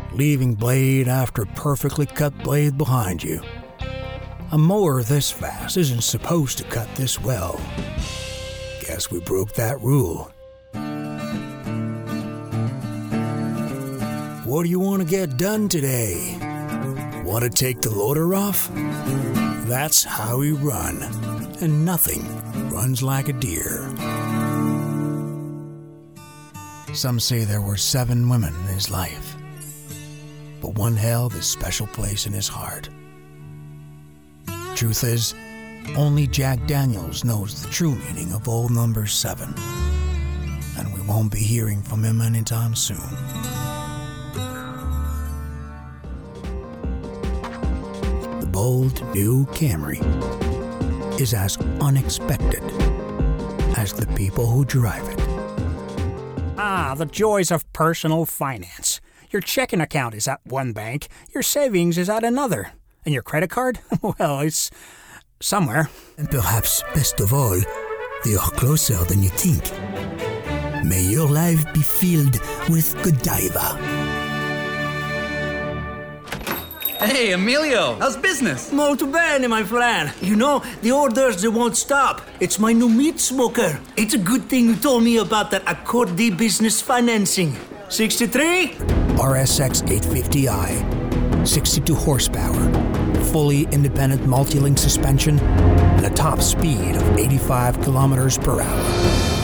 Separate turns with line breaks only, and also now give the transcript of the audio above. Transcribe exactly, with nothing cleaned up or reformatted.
leaving blade after perfectly cut blade behind you. A mower this fast isn't supposed to cut this well. Guess we broke that rule. What do you want to get done today? Want to take the loader off? That's how we run, and nothing runs like a deer. Some say there were seven women in his life, but one held a special place in his heart. Truth is, only Jack Daniels knows the true meaning of old number seven, and we won't be hearing from him anytime soon. The bold new Camry is as unexpected as the people who drive it.
Ah, the joys of personal finance. Your checking account is at one bank, your savings is at another, and your credit card? Well, it's somewhere.
And perhaps best of all, they are closer than you think. May your life be filled with Godiva.
Hey, Emilio, how's business?
Molto bene, my friend. You know, the orders, they won't stop. It's my new meat smoker. It's a good thing you told me about that Accordi business financing. sixty-three?
R S X eight fifty i, sixty-two horsepower, fully independent multi-link suspension, and a top speed of eighty-five kilometers per hour.